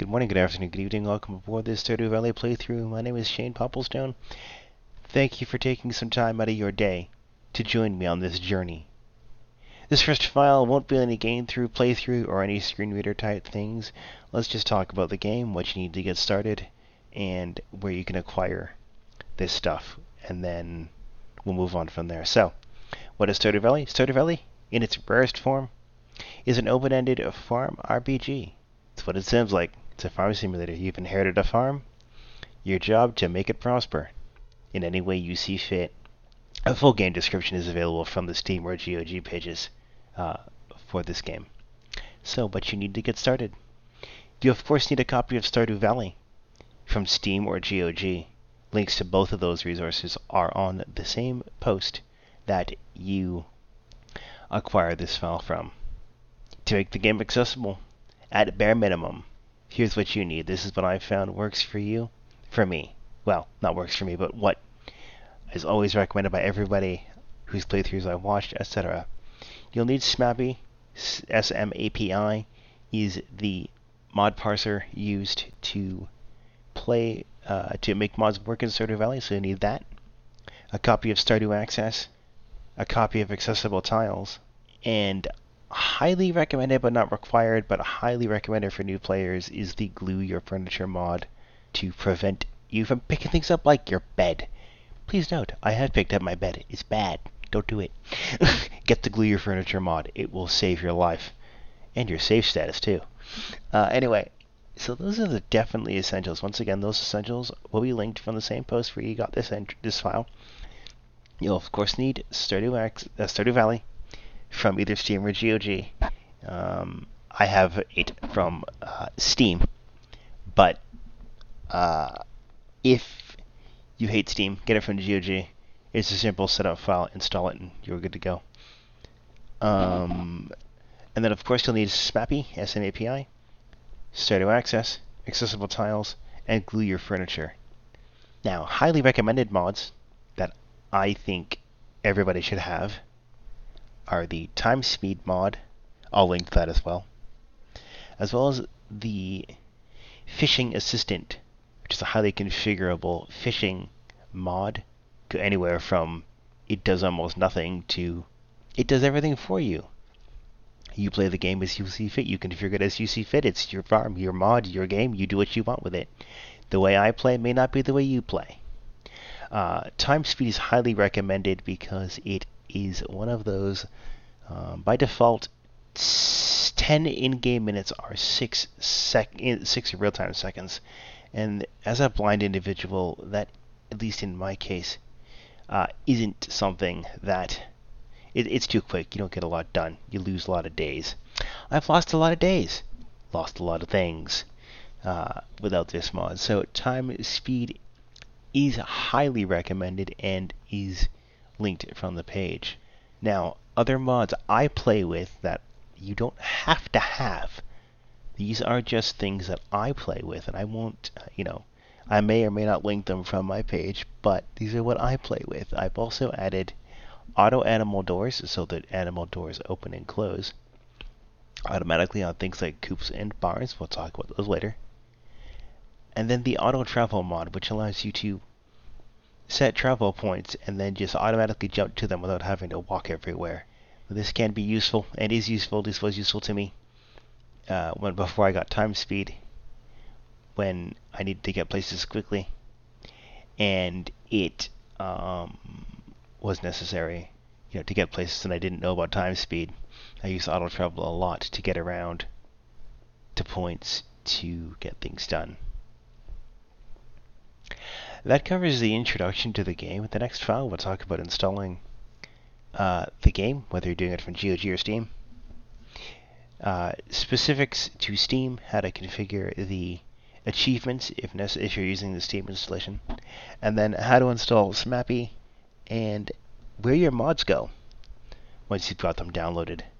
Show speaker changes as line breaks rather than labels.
Good morning, good afternoon, good evening. Welcome aboard this Stardew Valley playthrough. My name is Shane Popplestone. Thank you for taking some time out of your day to join me on this journey. This first file won't be any game through, playthrough, or any screen reader type things. Let's just talk about the game, what you need to get started, and where you can acquire this stuff. And then we'll move on from there. So, what is Stardew Valley? Stardew Valley, in its rarest form, is an open-ended farm RPG. It's what it sounds like. It's a farm simulator. You've inherited a farm. Your job to make it prosper in any way you see fit. A full game description is available from the Steam or GOG pages for this game. So, but you need to get started. You of course need a copy of Stardew Valley from Steam or GOG. Links to both of those resources are on the same post that you acquire this file from. To make the game accessible, at bare minimum, here's what you need. This is what I found works for you, for me. Well, not works for me, but what is always recommended by everybody whose playthroughs I watched, etc. You'll need SMAPI. SMAPI is the mod parser used to make mods work in Stardew Valley, so you need that. A copy of Stardew Access, a copy of Accessible Tiles, and highly recommended but not required, but highly recommended for new players is the Glue Your Furniture mod to prevent you from picking things up like your bed. Please note, I have picked up my bed. It's bad. Don't do it. Get the Glue Your Furniture mod. It will save your life. And your save status, too. Anyway, so those are the definitely essentials. Once again, those essentials will be linked from the same post where you got this file. You'll, of course, need Stardew Valley from either Steam or GOG. I have it from Steam, but if you hate Steam, get it from GOG. It's a simple setup file, install it, and you're good to go. And then, of course, you'll need SMAPI, SMAPI, Stardew Access, Accessible Tiles, and Glue Your Furniture. Now, highly recommended mods that I think everybody should have are the Time Speed mod. I'll link to that as well as the Fishing Assistant, which is a highly configurable fishing mod. Anywhere from it does almost nothing to it does everything for you. You play the game as you see fit. You configure it as you see fit. It's your farm, your mod, your game. You do what you want with it. The way I play may not be the way you play. Time Speed is highly recommended because it is one of those, by default, 10 in-game minutes are 6 real-time seconds. And as a blind individual, that, at least in my case, isn't something that... It's too quick. You don't get a lot done. You lose a lot of days. I've lost a lot of days. Lost a lot of things without this mod. So Time Speed is highly recommended and is linked from the page. Now, other mods I play with that you don't have to have. These are just things that I play with, and I won't, I may or may not link them from my page, but these are what I play with. I've also added auto animal doors, so that animal doors open and close automatically on things like coops and barns. We'll talk about those later. And then the auto travel mod, which allows you to set travel points and then just automatically jump to them without having to walk everywhere. This can be useful and is useful. This was useful to me before I got Time Speed, when I needed to get places quickly, and it was necessary, to get places, and I didn't know about Time Speed. I used auto travel a lot to get around to points to get things done. That covers the introduction to the game. The next file, we'll talk about installing the game, whether you're doing it from GOG or Steam. Specifics to Steam, how to configure the achievements if you're using the Steam installation, and then how to install SMAPI and where your mods go once you've got them downloaded.